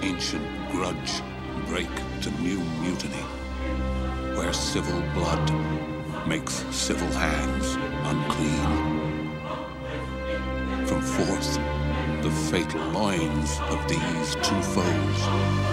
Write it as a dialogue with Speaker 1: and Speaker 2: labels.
Speaker 1: ancient grudge break to new mutiny, where civil blood makes civil hands unclean. From forth the fatal loins of these two foes